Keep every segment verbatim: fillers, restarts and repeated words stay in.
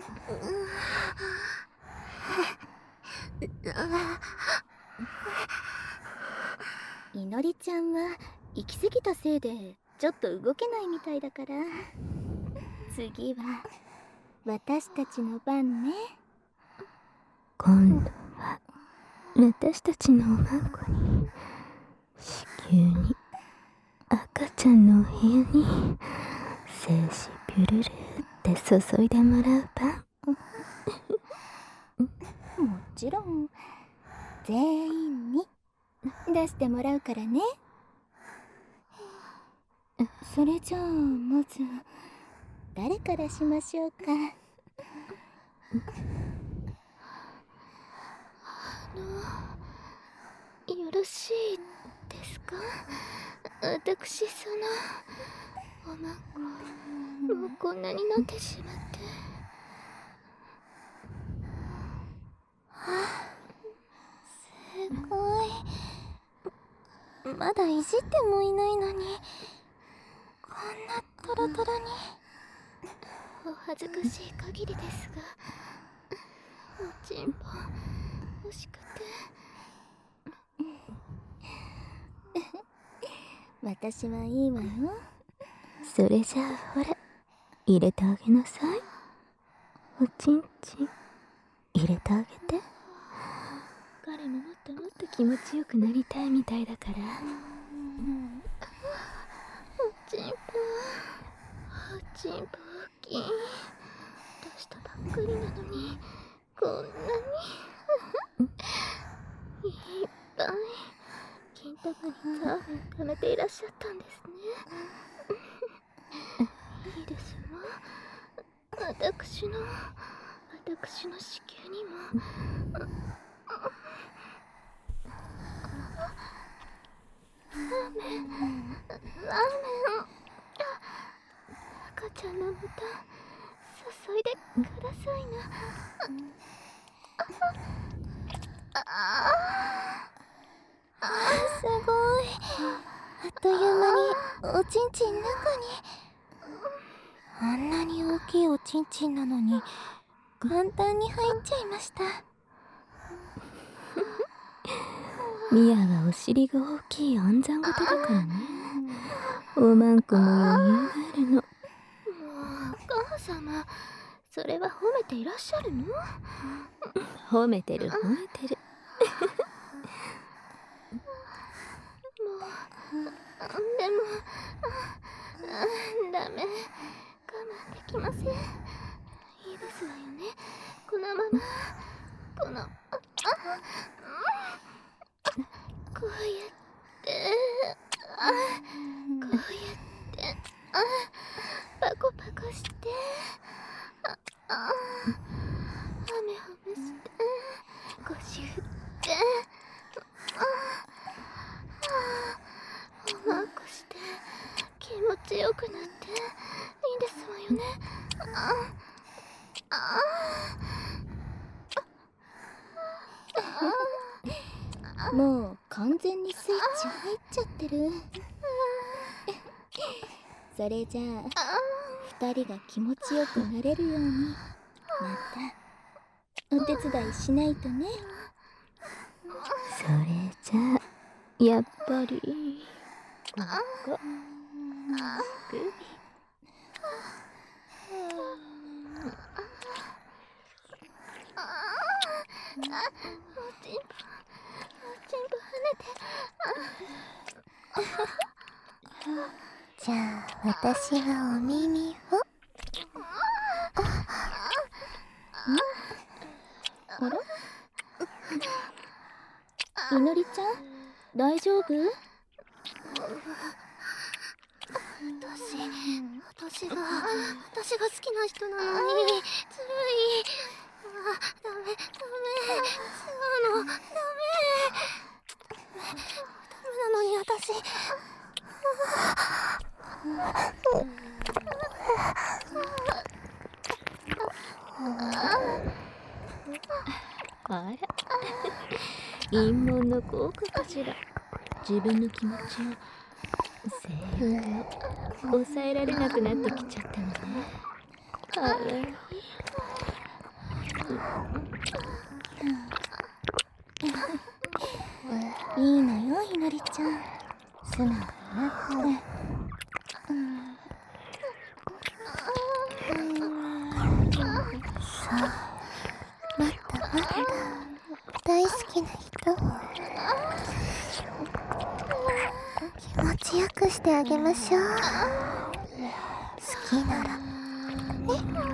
いのりちゃんは行き過ぎたせいでちょっと動けないみたいだから、次は私たちの番ね。 今度は私たちのおまんこに子宮に赤ちゃんのお部屋に精子ピュルルって注いでもらう番。 もちろん全員に出してもらうからね。それじゃあまず誰からしましょうか。 あの、よろしいですか？私そのおまんこもうこんなになってしまって。 すごい。まだいじってもいないのにこんなトロトロに。 お恥ずかしい限りですが、おちんぽ欲しくて。 私はいいわよ。 それじゃあほら、入れてあげなさい。おちんちん入れてあげて。彼ももっともっと気持ちよくなりたいみたいだから。おちんぽおちんぽ大きい。出したばっかりなのにこんなにいっぱい金玉にザーメン溜めていらっしゃったんですね。いいですわ。私の私の子宮にも。ラーメンラーメン、赤ちゃんの豚注いでくださいな。ああ、すごい。あっという間におちんちん中に。あんなに大きいおちんちんなのに簡単に入っちゃいました。 ミアはお尻が大きい暗算型だからね。おまんこも余裕があるの。もうお母様、それは褒めていらっしゃるの？褒めてる褒めてる。もうでもダメ、我慢できません。いいですわよね、このまま。このこうやってあこうやってあパコパコしてああハメハメして腰振ってああおまんこして気持ちよくなっていいですわよね。ああもう完全にスイッチ入っちゃってる。それじゃあ二人が気持ちよくなれるようにまたお手伝いしないとね。 それじゃあやっぱりここ首。おちんぽおちんぽ跳ねて。 じゃあ私はお耳を。あら？いのりちゃん大丈夫？ 私私が私が好きな人なのにずるい。あ、ダメダメ、違うのダメダメなのに私。あら、陰謀の効果かしら。自分の気持ちを性欲を抑えられなくなってきちゃったのね。かわいい。 さあ、またまた大好きな人を気持ちよくしてあげましょう。好きならね。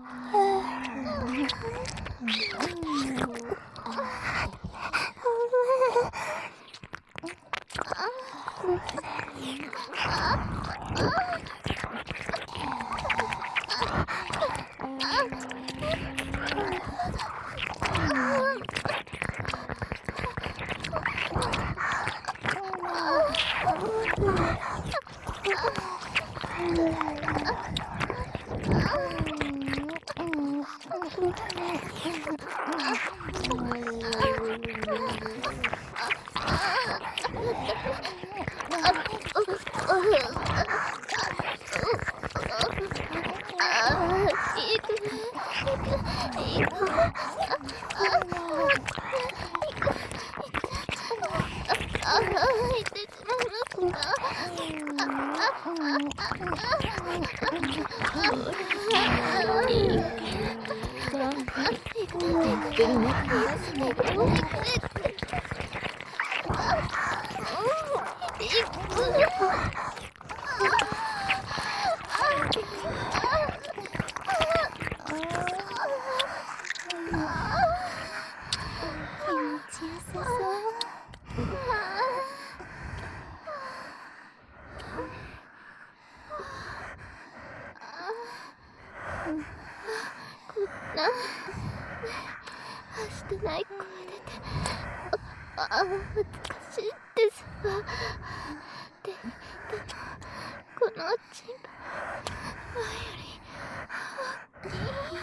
してない声出て、ああ、難しいですわ。で、でも、このチンパ前より大きい。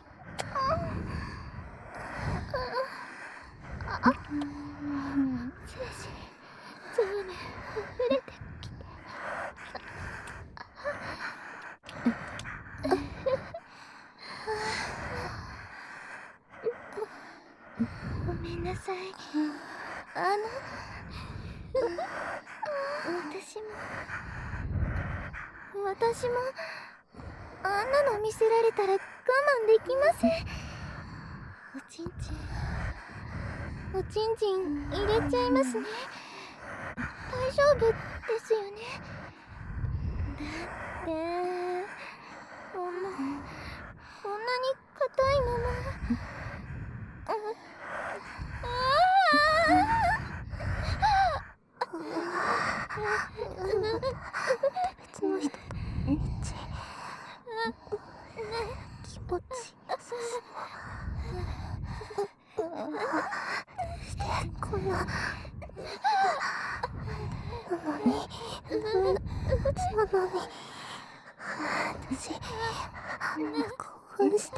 ああ、精子、情念溢れてきて。ごめんなさい。あの私も私もあんなの見せられたら我慢できません。おちんちんおちんちん入れちゃいますね。大丈夫ですよね。だってこんなこんなに硬いままあ別の人とめっちゃ気持ちよさそう。どうしてこんななのになのに私あんな興奮して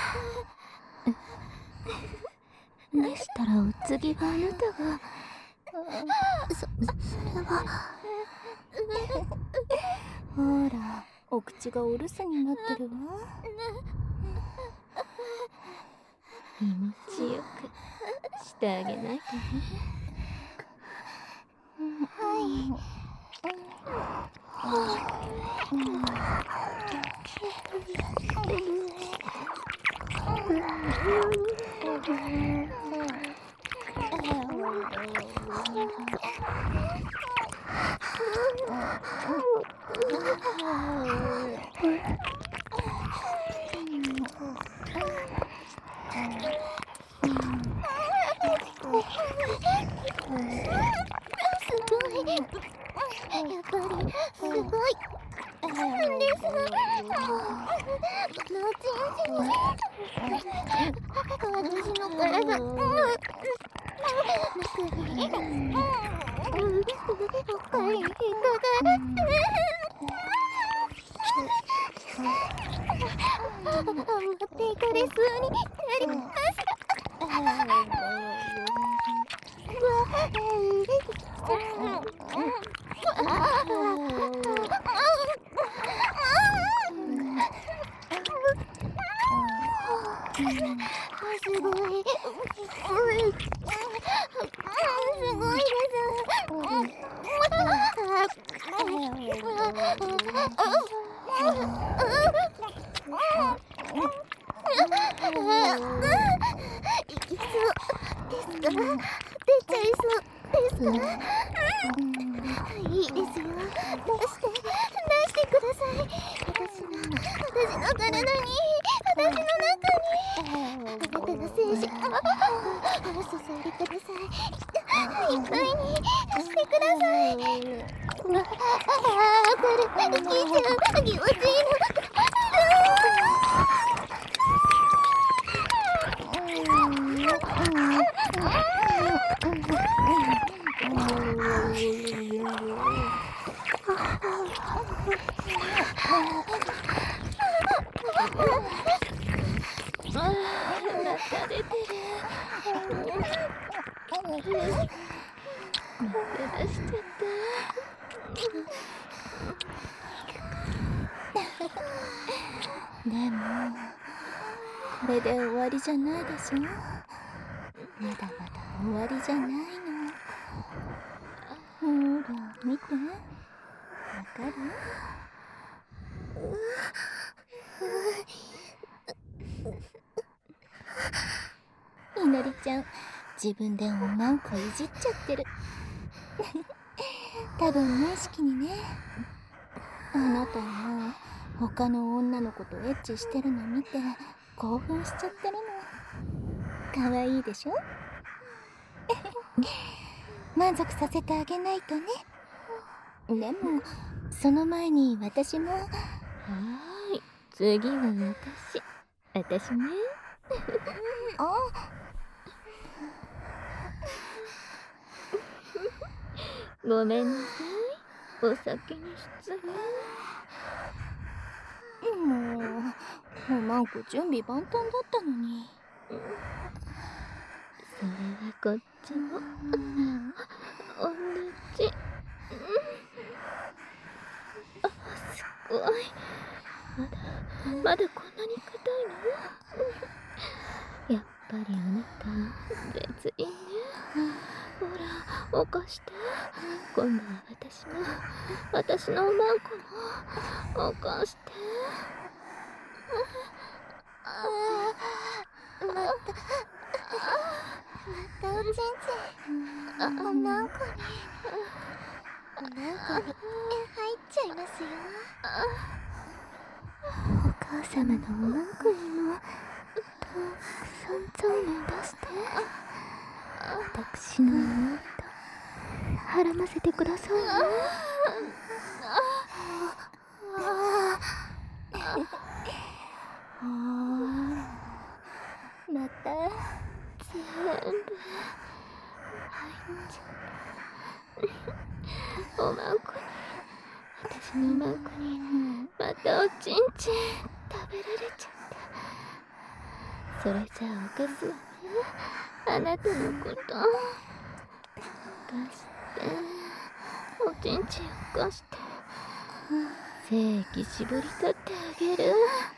でしたらお次はあなたがそ、それはほらお口がお留守になってるわ。気持ちよくしてあげないとね。はいやっぱりすごいです。のちんちん私の体中におっぱいにかかって持っていかれそうになりました。すごい。すごいです。 いきそうですか？出ちゃいそうですか？いいですよ。出して、出してください。私の、私の体に、私の中に、あなたの精子、ああ、注いでください。いっぱいにしてください。ああ、これ、聞いちゃう。気持ちいいの。 でもこれで終わりじゃないでしょ。まだまだ終わりじゃないの。ほら見て、わかる？いのりちゃん、自分でおまんこいじっちゃってる。多分無意識にね。あなたは他の女の子とエッチしてるの見て興奮しちゃってるの。かわいいでしょ。満足させてあげないとね。でもその前に私も。はーい、次は私私ね。あごめんなさい、お先に失礼。もうおまんこ準備万端だったのに。それはこっちも同じ。あ、すごい。まだまだこんなに硬いの？やっぱりあなた別にね。ほら起こして。今度は私も私のおまんこも起こして。 ああ、またまたおちんちんおまんこにおまんこに入っちゃいますよ。お母様のおまんこにもたくさんそうめん出して、私の妹絡ませてくださいね。 また全部入っちゃう。おまんこに、私のおまんこにまたおちんちん食べられちゃった。それじゃあおかすわね。あなたのこと貸して、おちんちんを貸して、精液絞り取ってあげる。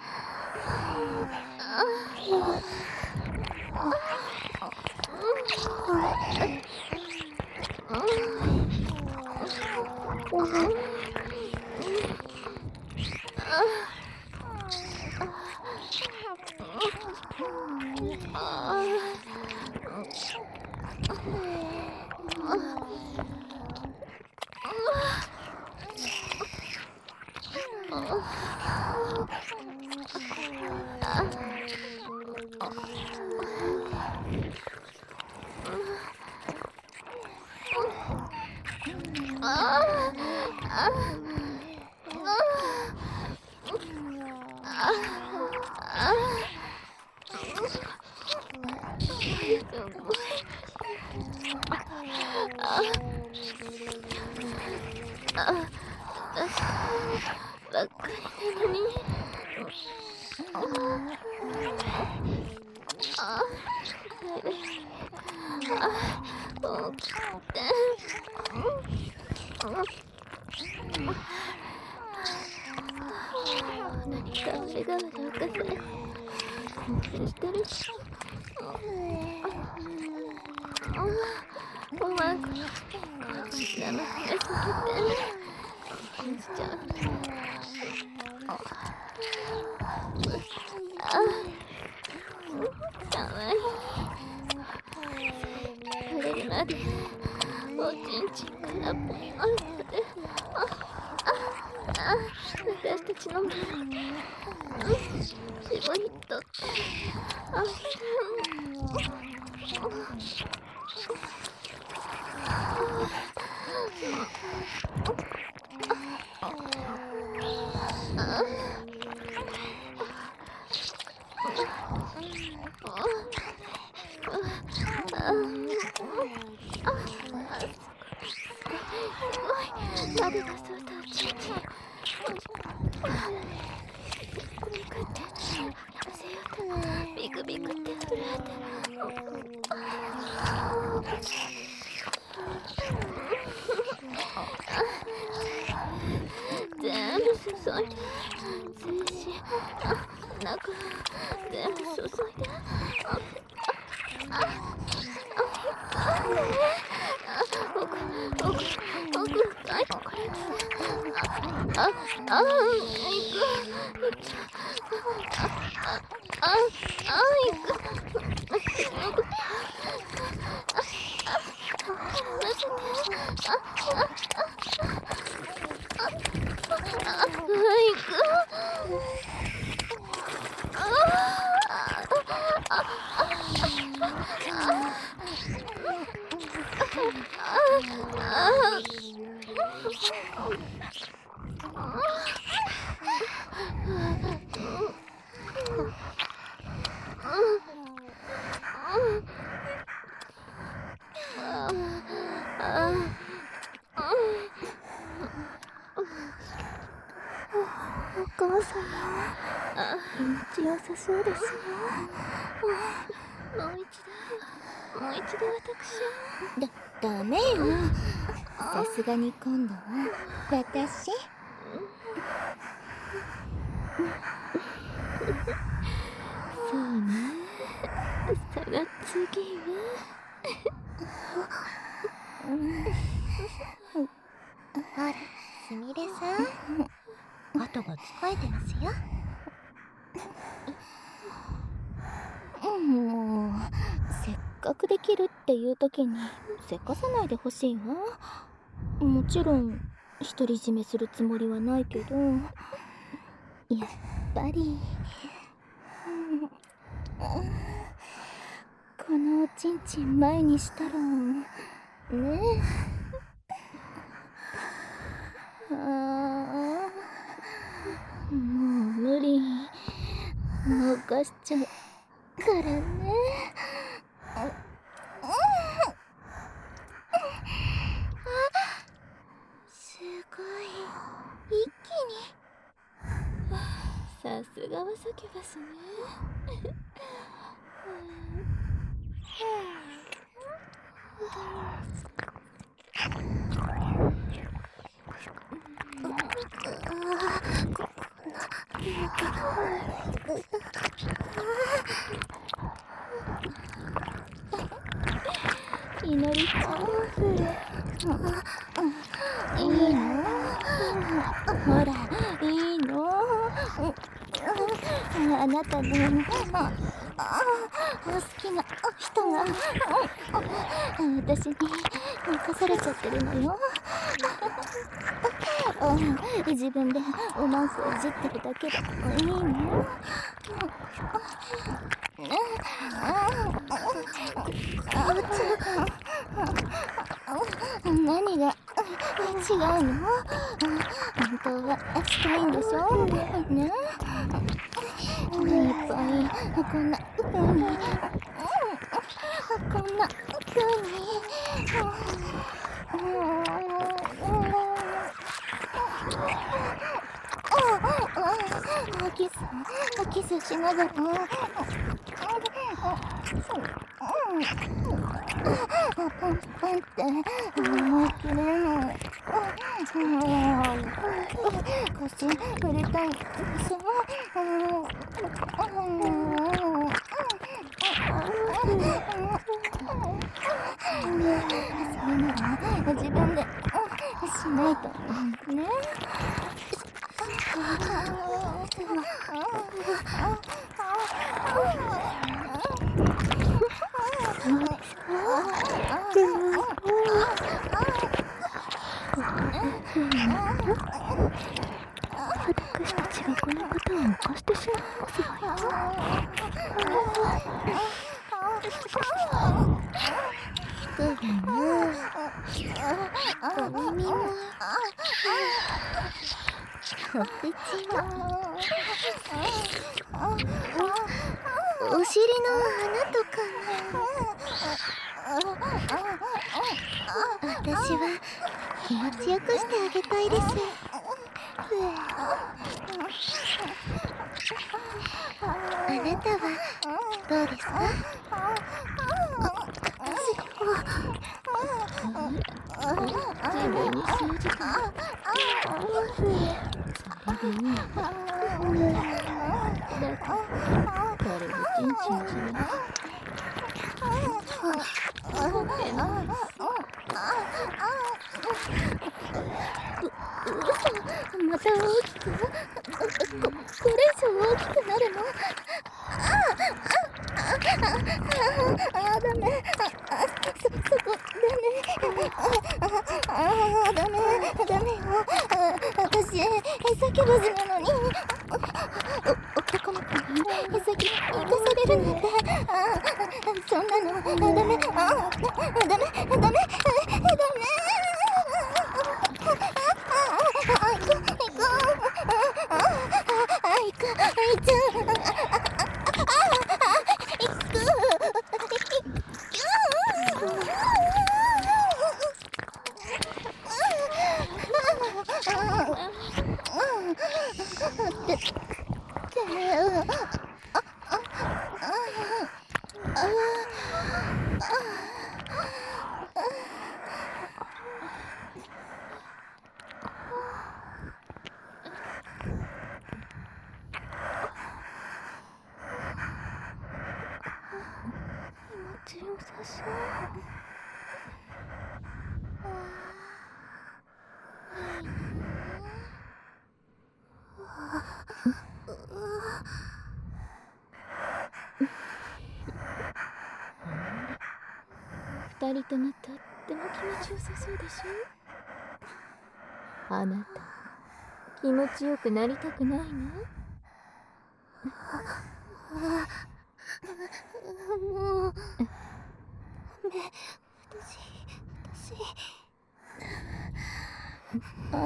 ばっかりなのに。ああ、起きて。何かあれがあるおかせ。興奮してるし。おまんこの生がすぎて興奮しちゃう。ああまでおちんちんからポンあああ私たちの目絞り取ってあ誰がそうだおちんちんビクってせよとビクビクって震えて全部注いで精子中全部注いであああ奥奥奥深いところにあああ行く行くあああ行くお母様、気持ちよさそうですよ。もう一度、もう一度私だ、ダメよ。さすがに今度は私。 そうね。その次はほら、すみれさん、後が使えてますよ。もうせっかくできるっていう時にせかさないでほしいわ。もちろん独り占めするつもりはないけど、やっぱりこのおちんちん前にしたらねえ、ああ、もう無理、逃しちゃうからね。すごい一気に。 さすがはサキュバスね。 いのりちゃん、いいの？ほら、いいの？あなたの好きな人が私に任されちゃってるのよ。自分でおマウスをいじってるだけでいいの？何が違うの？本当はしたいんでしょ？ね？いっぱいこんな風にこんな風にキスキスしながらパンパンって思い切れない。腰触れたいでしょ。それなら自分でしないとね。でもせいになって私たちがこの方を犯してしまいますわよ。 聞くがな、お耳もお口もお尻の穴とかも私は気持ちよくしてあげたいです。あなたはどうですか？私は自分に正直にそれでいい。だから彼のチンチンしない。う、うそ、また大きく？こ、これ以上大きくなるの？ああ、ああ、ダメ。あ、そ、そこ、ダメ。ああ、ダメ、ダメよ。私、へさきばずなのに。お、男の子にへさき行かされるなんて。ああ、そんなの、ダメ。ああ、ダメ、ダメ、ダメ。気持ちよさそう。二人ともとっても気持ちよさそうでしょ？あなた、気持ちよくなりたくないの？もう、ね、私、私、ああ。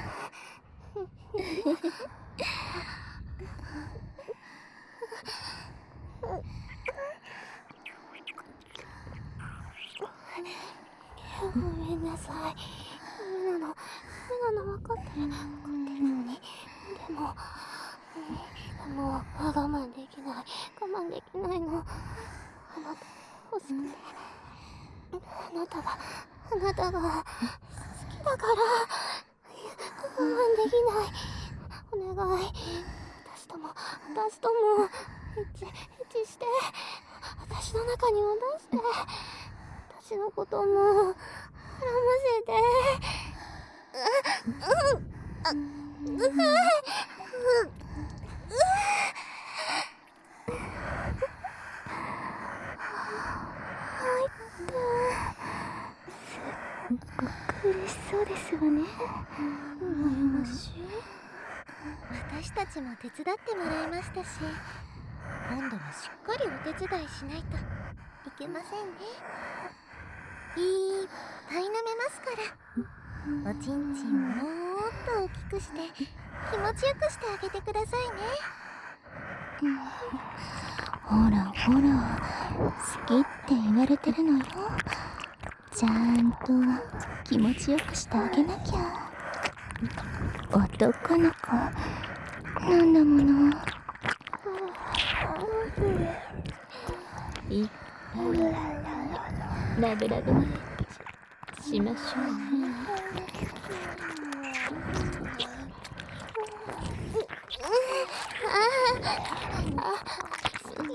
ごめんなさい。みなの、みなの分かってる、分かってるのに。でも、もう我慢できない、我慢できないの。あなた、欲しくて。あなたが、あなたが好きだから、我慢できない。お願い。私とも、私とも、エッチ、エッチして、私の中にも出して、私のことも、絡ませて。う、うん、あ、う、う、う、苦しそうですわね。悩ましい。私たちも手伝ってもらいましたし、今度はしっかりお手伝いしないといけませんね。いっぱい舐めますから。おちんちんもっと大きくして気持ちよくしてあげてくださいね。うん、ほらほら、好きって言われてるのよ。ちゃんと気持ちよくしてあげなきゃ。男の子なんだもの。いっぱいラブラブにしましょうね。ああ、好き。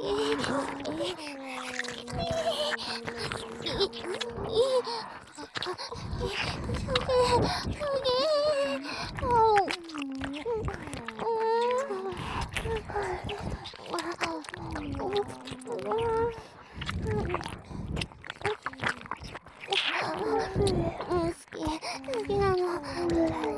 好きなの。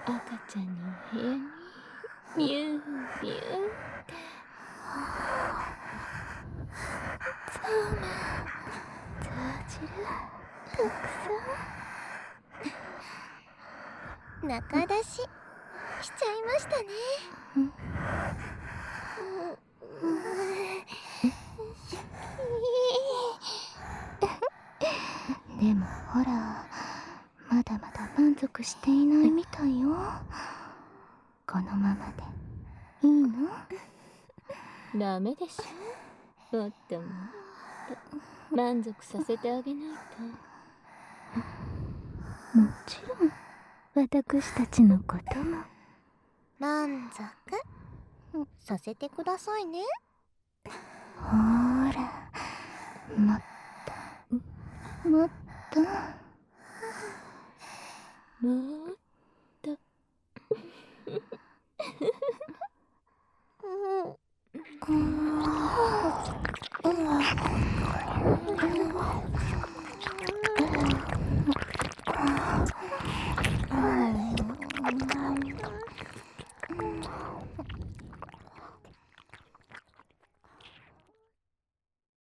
赤ちゃんのお部屋にミュウミュウってそうめん雑汁たくさん中出ししちゃいましたね。でもほら、まだまだ満足していないみたいよ。このままでいいの？ ダメでしょ。もっともっと満足させてあげないと。もちろん私たちのことも満足させてくださいね。ほーら、もっともっともっとうんうん